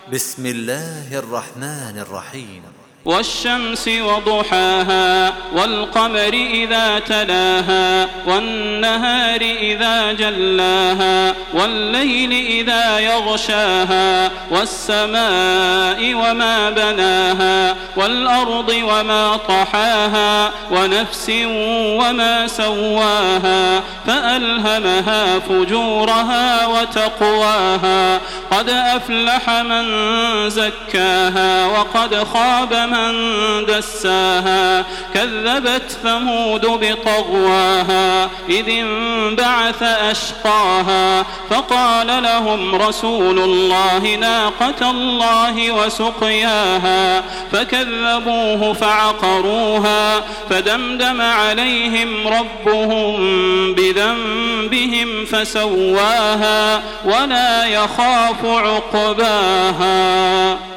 بسم الله الرحمن الرحيم. والشمس وضحاها والقمر إذا تلاها والنهار إذا جلاها والليل إذا يغشاها والسماء وما بناها والأرض وما طحاها ونفس وما سواها فألهمها فجورها وتقواها قد أفلح من زكاها وقد خاب من دساها كذبت ثمود بطغواها إذ انبعث أشقاها فقال لهم رسول الله ناقة الله وسقياها فكذبوه فعقروها فدمدم عليهم ربهم بذنبهم فسواها ولا يخاف عقباها.